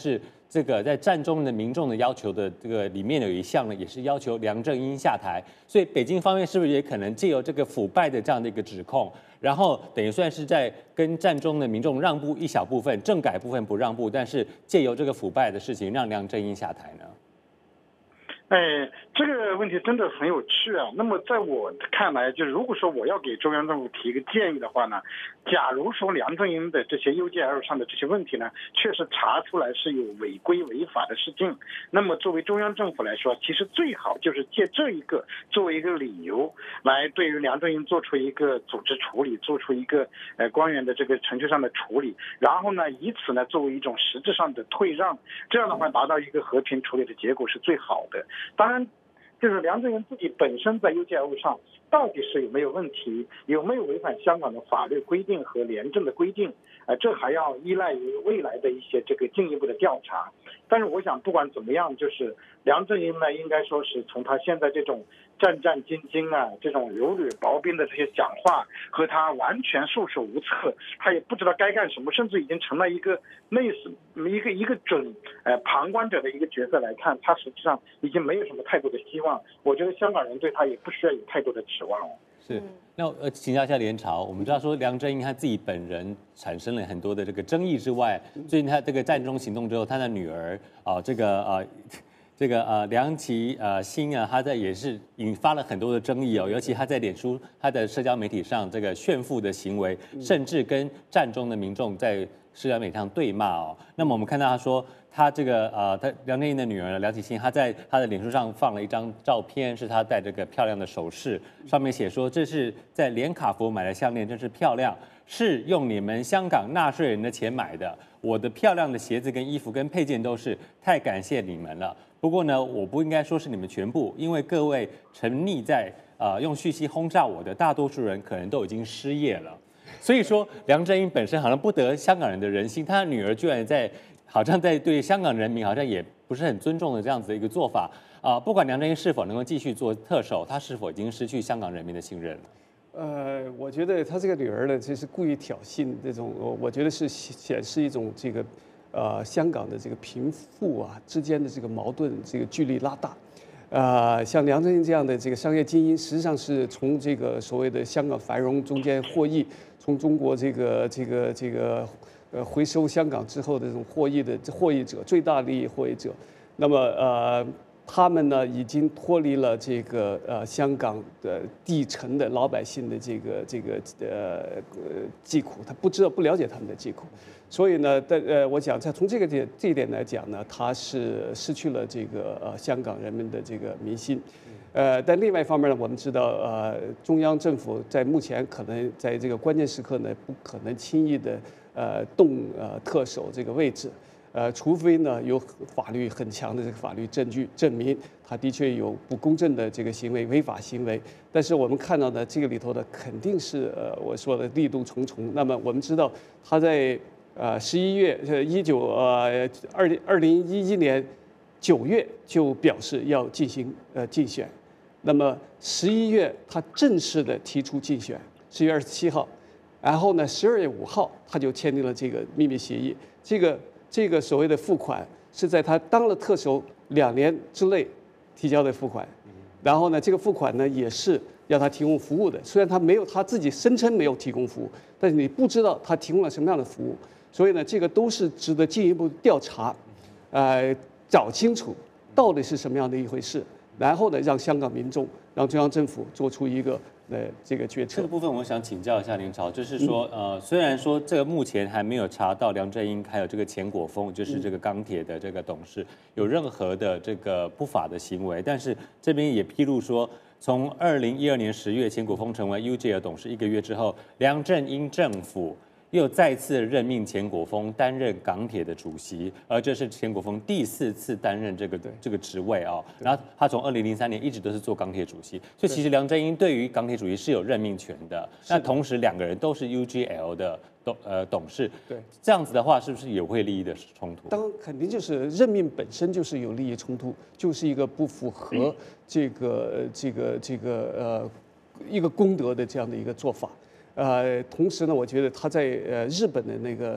这个在战中的民众的要求的这个里面有一项呢，也是要求梁振英下台，所以北京方面是不是也可能借由这个腐败的这样的一个指控，然后等于算是在跟战中的民众让步一小部分，政改部分不让步，但是借由这个腐败的事情让梁振英下台呢？ 哎，这个问题真的很有趣啊。那么在我看来，就如果说我要给中央政府提一个建议的话呢，假如说梁振英的这些 U G L 上的这些问题呢，确实查出来是有违规违法的事情，那么作为中央政府来说，其实最好就是借这一个作为一个理由，来对于梁振英做出一个组织处理，做出一个呃官员的这个程序上的处理，然后呢，以此呢作为一种实质上的退让，这样的话达到一个和平处理的结果是最好的。当然，就是梁振英自己本身在 U G L 上到底是有没有问题，有没有违反香港的法律规定和廉政的规定，呃，这还要依赖于未来的一些这个进一步的调查。但是我想，不管怎么样，就是梁振英呢，应该说是从他现在这种战战兢兢啊，这种如履薄冰的这些讲话，和他完全束手无策，他也不知道该干什么，甚至已经成了一个类似一个一个准呃旁观者的一个角色来看，他实际上已经没有什么太多的希望。我觉得香港人对他也不需要有太多的指望了。 是，那呃，请教一下连朝，我们知道说梁振英他自己本人产生了很多的这个争议之外，最近他这个战中行动之后，他的女儿啊、呃，这个呃。这个呃梁其呃欣啊，他在也是引发了很多的争议哦，尤其他在脸书他的社交媒体上这个炫富的行为，甚至跟战中的民众在社交媒体上对骂哦。那么我们看到他说，他这个呃他梁振英的女儿梁其欣，她在他的脸书上放了一张照片，是他戴这个漂亮的首饰，上面写说这是在连卡佛买的项链，真是漂亮，是用你们香港纳税人的钱买的。我的漂亮的鞋子跟衣服跟配件都是，太感谢你们了。不过呢，我不应该说是你们全部，因为各位沉溺在呃用讯息轰炸我的大多数人，可能都已经失业了。所以说，梁振英本身好像不得香港人的人心，他的女儿居然在好像在对香港人民好像也不是很尊重的这样子的一个做法啊、呃。不管梁振英是否能够继续做特首，他是否已经失去香港人民的信任了？ 呃，我觉得他这个女儿呢，就是故意挑衅这种，我我觉得是显示一种这个。呃，香港的这个贫富啊之间的这个矛盾，这个距离拉大，呃，像梁振英这样的这个商业精英，实际上是从这个所谓的香港繁荣中间获益，从中国这个这个这个呃回收香港之后的这种获益的获益者，最大利益获益者。那么呃，他们呢已经脱离了这个呃香港的底层的老百姓的这个这个呃疾苦，他不知道不了解他们的疾苦。所以呢，在呃，我讲在从这个点这一点来讲呢，他是失去了这个呃香港人民的这个民心，呃，但另外一方面呢，我们知道呃，中央政府在目前可能在这个关键时刻呢，不可能轻易的呃动呃特首这个位置，呃，除非呢有法律很强的这个法律证据证明他的确有不公正的这个行为、违法行为。但是我们看到呢，这个里头的肯定是呃我说的力度重重。那么我们知道他在呃，十一月，呃，一九呃二零二零一一年九月就表示要进行呃竞选，那么十一月他正式的提出竞选，十月二十七号，然后呢，十二月五号他就签订了这个秘密协议。这个这个所谓的付款是在他当了特首两年之内提交的付款，然后呢，这个付款呢也是要他提供服务的。虽然他没有他自己声称没有提供服务，但是你不知道他提供了什么样的服务。所以呢，这个都是值得进一步调查，呃，找清楚到底是什么样的一回事，然后呢，让香港民众、让中央政府做出一个呃这个决策。 这个部分我想请教一下林朝，就是说，呃，虽然说这个目前还没有查到梁振英还有这个钱果丰，就是这个钢铁的这个董事有任何的这个不法的行为，但是这边也披露说，从二零一二年十月钱果丰成为 U G L 董事一个月之后，梁振英政府又再次任命钱果丰担任港铁的主席，而这是钱果丰第四次担任这个这个职位哦。然后他从二零零三年一直都是做港铁主席，所以其实梁振英对于港铁主席是有任命权的。那同时两个人都是 U G L 的董呃董事， 对，这样子的话是不是也会利益的冲突？ 当然肯定就是任命本身就是有利益冲突，就是一个不符合这个这个这个呃一个公德的这样的一个做法。呃，同时呢，我觉得他在呃日本的那个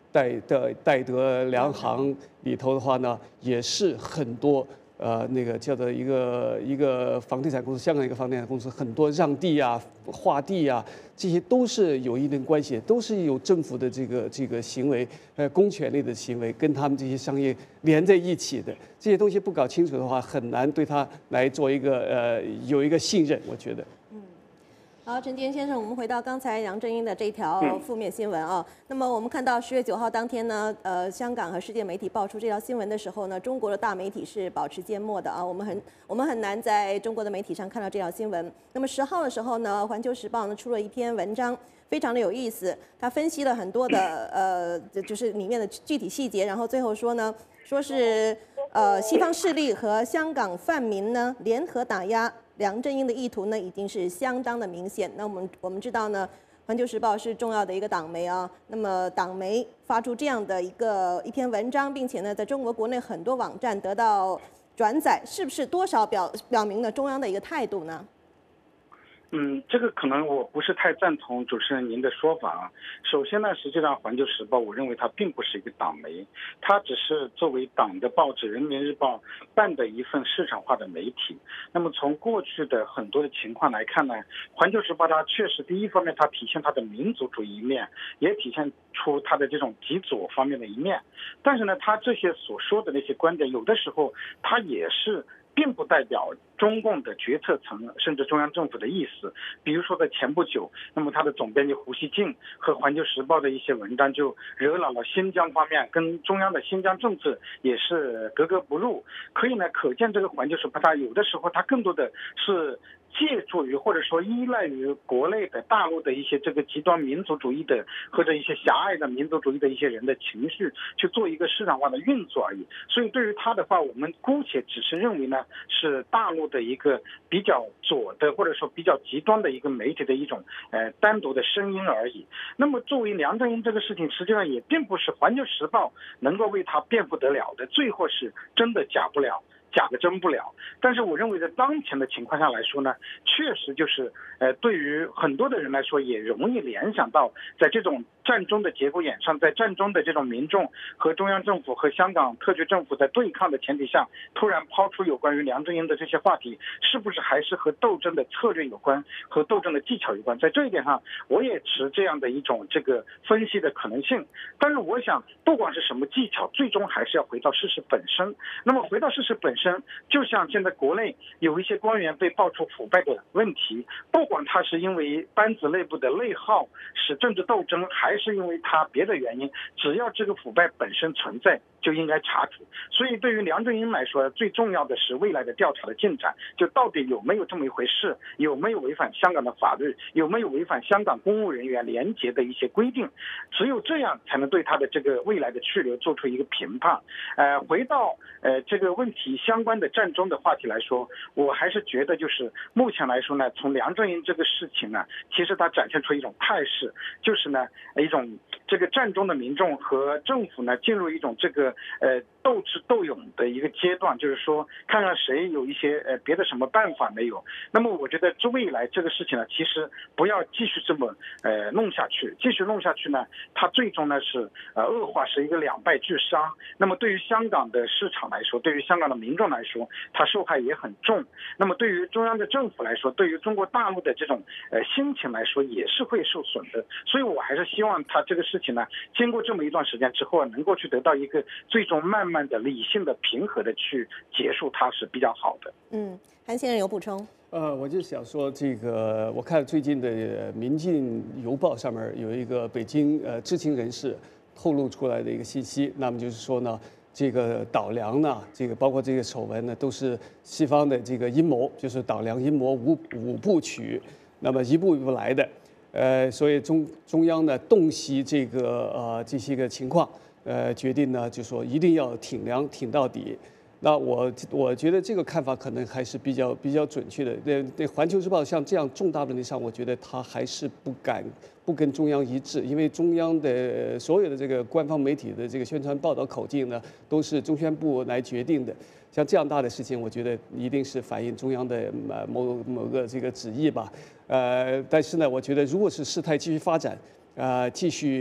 戴的戴德梁行里头的话呢，也是很多。呃，那个叫做一个一个房地产公司，香港一个房地产公司，很多让地啊、划地啊，这些都是有一定关系，都是有政府的这个这个行为，呃，公权力的行为跟他们这些商业连在一起的，这些东西不搞清楚的话，很难对他来做一个呃有一个信任，我觉得。 好，陈坚先生，我们回到刚才杨振英的这一条负面新闻啊。嗯、那么我们看到十月九号当天呢，呃，香港和世界媒体爆出这条新闻的时候呢，中国的大媒体是保持缄默的啊。我们很我们很难在中国的媒体上看到这条新闻。那么十号的时候呢，《环球时报》呢出了一篇文章，非常的有意思，他分析了很多的呃，就是里面的具体细节，然后最后说呢，说是呃西方势力和香港泛民呢联合打压。梁振英的意图呢，已经是相当的明显。那我们我们知道呢，《环球时报》是重要的一个党媒啊。那么党媒发出这样的一个一篇文章，并且呢，在中国国内很多网站得到转载，是不是多少表表明了中央的一个态度呢？ 嗯，这个可能我不是太赞同主持人您的说法啊。首先呢，实际上《环球时报》我认为它并不是一个党媒，它只是作为党的报纸《人民日报》办的一份市场化的媒体。那么从过去的很多的情况来看呢，《环球时报》它确实第一方面它体现它的民族主义一面，也体现出它的这种极左方面的一面。但是呢，它这些所说的那些观点，有的时候它也是。并不代表中共的决策层甚至中央政府的意思。比如说在前不久，那么他的总编辑胡锡进和《环球时报》的一些文章就惹恼了新疆方面，跟中央的新疆政策也是格格不入。可以呢，可见这个《环球时报》它有的时候它更多的是借助于或者说依赖于国内的大陆的一些这个极端民族主义的或者一些狭隘的民族主义的一些人的情绪去做一个市场化的运作而已。所以对于他的话，我们姑且只是认为呢是大陆的一个比较左的或者说比较极端的一个媒体的一种呃单独的声音而已。那么作为梁振英这个事情，实际上也并不是《环球时报》能够为他辩护得了的，最后是真的假不了。假的真不了。但是我认为在当前的情况下来说呢，确实就是呃，对于很多的人来说，也容易联想到在这种战争的节骨眼上，在战争的这种民众和中央政府和香港特区政府在对抗的前提下，突然抛出有关于梁振英的这些话题，是不是还是和斗争的策略有关，和斗争的技巧有关？在这一点上，我也持这样的一种这个分析的可能性。但是我想，不管是什么技巧，最终还是要回到事实本身。那么回到事实本身，就像现在国内有一些官员被爆出腐败的问题，不管他是因为班子内部的内耗使政治斗争，还是因为他别的原因，只要这个腐败本身存在，就应该查处。所以对于梁振英来说，最重要的是未来的调查的进展，就到底有没有这么一回事，有没有违反香港的法律，有没有违反香港公务人员廉洁的一些规定，只有这样才能对他的这个未来的去留做出一个评判。呃，回到呃这个问题相关的战争的话题来说，我还是觉得就是目前来说呢，从梁振英这个事情呢，其实它展现出一种态势，就是呢一种这个战中的民众和政府呢进入一种这个呃斗智斗勇的一个阶段，就是说看看谁有一些呃别的什么办法没有。那么我觉得这未来这个事情呢，其实不要继续这么呃弄下去，继续弄下去呢，它最终呢是呃恶化，是一个两败俱伤。那么对于香港的市场来说，对于香港的民众来说，它受害也很重。那么对于中央的政府来说，对于中国大陆的这种呃心情来说，也是会受损的。所以我还是希望它这个事情呢，经过这么一段时间之后，能够去得到一个最终慢慢的理性的平和的去结束，它是比较好的。 嗯，韩先生有补充？ 呃，我就想说，这个我看最近的《民进邮报》上面有一个北京呃知情人士透露出来的一个信息，那么就是说呢，这个倒梁呢，这个包括这个丑闻呢，都是西方的这个阴谋，就是倒梁阴谋五五部曲，那么一步一步来的，呃，所以中中央呢洞悉这个呃这些个情况，呃，决定呢就说一定要挺梁挺到底。那我我觉得这个看法可能还是比较比较准确的。那那《环球时报》像这样重大问题上，我觉得他还是不敢不跟中央一致，因为中央的所有的这个官方媒体的这个宣传报道口径呢，都是中宣部来决定的。像这样大的事情，我觉得一定是反映中央的呃某某个这个旨意吧。呃，但是呢，我觉得如果是事态继续发展，啊、呃，继续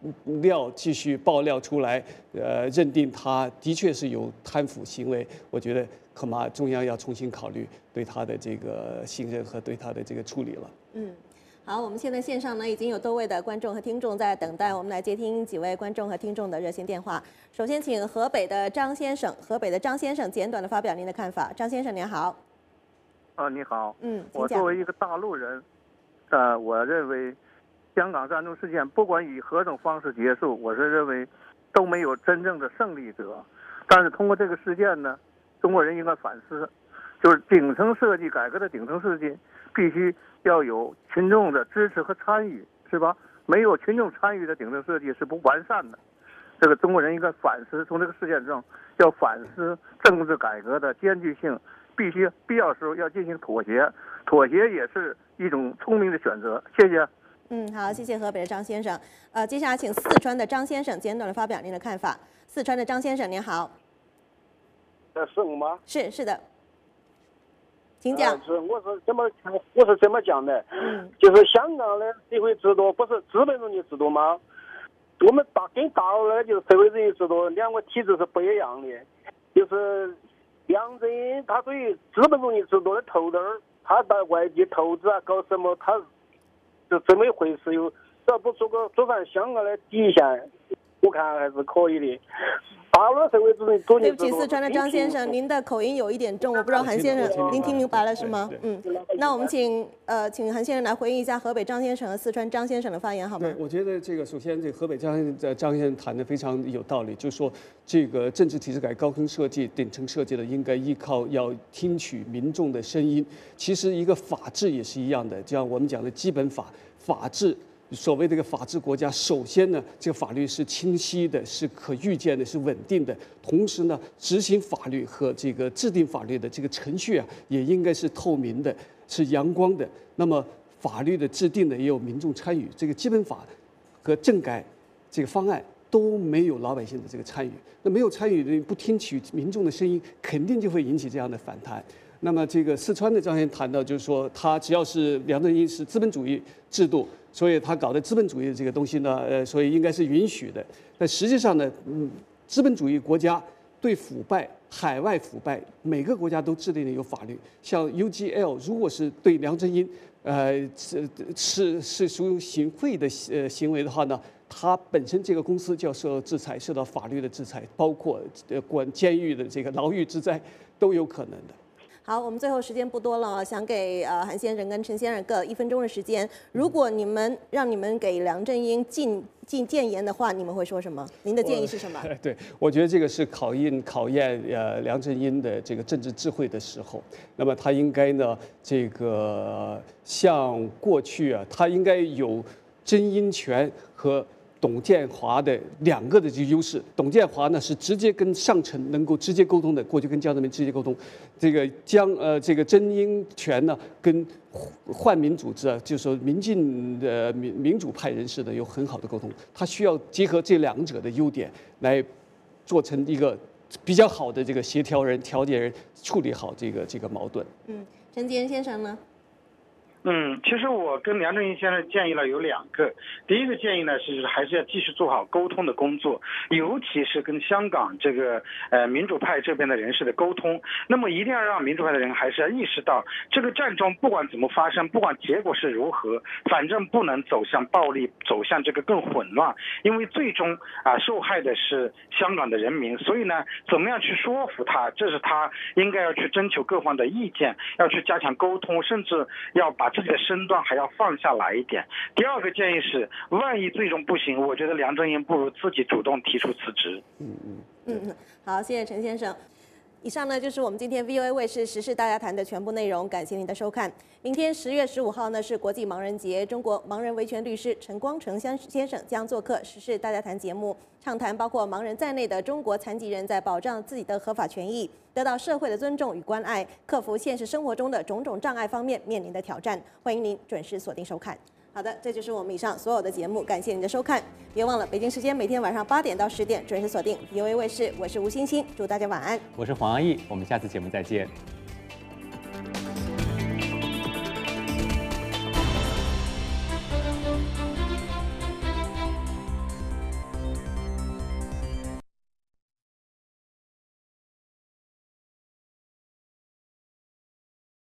料继续爆料出来，呃，认定他的确是有贪腐行为，我觉得恐怕中央要重新考虑对他的这个信任和对他的这个处理了。 嗯。好，我们现在线上呢已经有多位的观众和听众在等待，我们来接听几位观众和听众的热线电话。首先，请河北的张先生，河北的张先生简短的发表您的看法。张先生您好。 啊，你好。 嗯， 我作为一个大陆人，呃，我认为香港战争事件不管以何种方式结束，我是认为都没有真正的胜利者。但是通过这个事件呢，中国人应该反思，就是顶层设计改革的顶层设计必须要有群众的支持和参与，是吧？没有群众参与的顶层设计是不完善的。这个中国人应该反思，从这个事件中要反思政治改革的艰巨性，必须必要时候要进行妥协，妥协也是一种聪明的选择。谢谢。 嗯，好，谢谢河北的张先生。呃，接下来请四川的张先生简短的发表您的看法。四川的张先生您好。 呃，是我吗？ 是是的。请讲。 是，我是怎么我是怎么讲的？嗯，就是香港的社会制度不是资本主义制度吗？我们大跟大陆的就是社会主义制度两个体制是不一样的。就是梁振英他对于资本主义制度的头头，他到外地投资啊，搞什么，他就这么一回事哟。只要不做个做上香港的底线，我看还是可以的。大陆社会主义主义对不起，四川的张先生，您的口音有一点重，我不知道韩先生您听明白了是吗？嗯，那我们请呃请韩先生来回应一下河北张先生和四川张先生的发言好吗？ 对，我觉得这个首先这个河北张张先生谈的非常有道理，就是说这个政治体制改革高层设计、顶层设计的应该依靠要听取民众的声音。其实一个法治也是一样的，就像我们讲的基本法，法治。所谓这个法治国家，首先呢，这个法律是清晰的，是可预见的，是稳定的。同时呢，执行法律和这个制定法律的这个程序啊，也应该是透明的，是阳光的。那么法律的制定呢，也有民众参与。这个基本法和政改这个方案都没有老百姓的这个参与。那没有参与的，不听取民众的声音，肯定就会引起这样的反弹。那么这个四川的张先生谈到，就是说他只要是梁振英是资本主义制度。所以他搞的资本主义的这个东西呢，呃，所以应该是允许的。但实际上呢，嗯，资本主义国家对腐败、海外腐败，每个国家都制定的有法律。像 U G L， 如果是对梁振英，呃，是是是属于行贿的呃行为的话呢，它本身这个公司就要受到制裁，受到法律的制裁，包括呃关监狱的这个牢狱之灾都有可能的。 好，我们最后时间不多了，想给呃韩先生跟陈先生各一分钟的时间。如果你们让你们给梁振英进进谏言的话，你们会说什么？您的建议是什么？ 对，我觉得这个是考验考验呃梁振英的这个政治智慧的时候。那么他应该呢，这个像过去啊，他应该有真英权和董建华的两个的这个优势。董建华呢是直接跟上层能够直接沟通的，过去跟江泽民直接沟通。这个江呃这个真英权呢跟泛民组织啊，就是说民进的民民主派人士呢有很好的沟通。他需要结合这两者的优点来做成一个比较好的这个协调人、调解人，处理好这个这个矛盾。 嗯，陈吉仁先生呢？ 嗯，其实我跟梁振英先生建议了有两个。第一个建议呢是还是要继续做好沟通的工作，尤其是跟香港这个呃民主派这边的人士的沟通。那么一定要让民主派的人还是要意识到，这个战争不管怎么发生，不管结果是如何，反正不能走向暴力，走向这个更混乱，因为最终啊、呃、受害的是香港的人民。所以呢，怎么样去说服他，这是他应该要去征求各方的意见，要去加强沟通，甚至要把自己的身段还要放下来一点。第二个建议是，万一最终不行，我觉得梁振英不如自己主动提出辞职。 嗯嗯嗯，好，谢谢陈先生。以上呢就是我们今天 V O A 卫视时事大家谈的全部内容，感谢您的收看。明天十月十五号呢是国际盲人节，中国盲人维权律师陈光诚先生将做客时事大家谈节目，畅谈包括盲人在内的中国残疾人在保障自己的合法权益、得到社会的尊重与关爱、克服现实生活中的种种障碍方面面临的挑战。欢迎您准时锁定收看。好的，这就是我们以上所有的节目，感谢您的收看。别忘了北京时间每天晚上八点到十点准时锁定 V O A 卫视，我是吴欣欣，祝大家晚安。 我是黄阿义，我们下次节目再见。